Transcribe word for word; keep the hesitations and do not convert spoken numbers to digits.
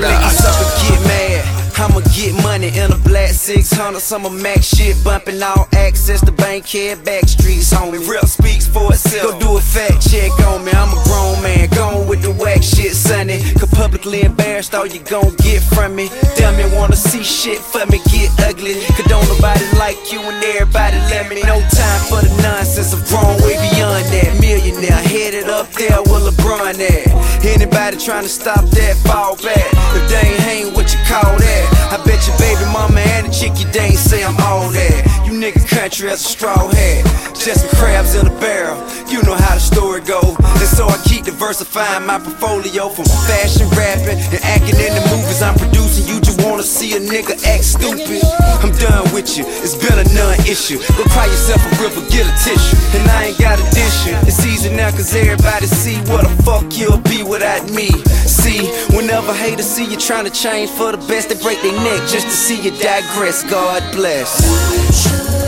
up? Niggas up and get mad. I'ma get money in a black six hundred. Some of Mac shit bumping all access to Bankhead back streets, homie. Real speaks for itself. Go do a fact check on me. I'm a grown man, gone with the whack shit, sonny. Cause publicly embarrassed, all you gon' get from me. Damn it, wanna see shit for me get ugly. Cause don't nobody like you and everybody let me. No time for the nonsense, I'm grown way beyond that. Millionaire, headed up there with LeBron at. Anybody trying to stop that, fall back. If they ain't hang what you call that. I bet your baby mama and the chick you dang say I'm all that. You nigga country as a straw hat, just some crabs in a barrel. You know how the story go. And so I keep diversifying my portfolio from fashion, rapping, and acting in the movies I'm producing. You just wanna see a nigga act stupid. I'm done with you, it's been a non-issue. Go cry yourself a river, get a tissue. And I ain't got a dish you. It's easy now cause everybody see what the fuck you'll be without me. See, whenever haters see you trying to change for the best, they break their neck just to see you digress. God bless.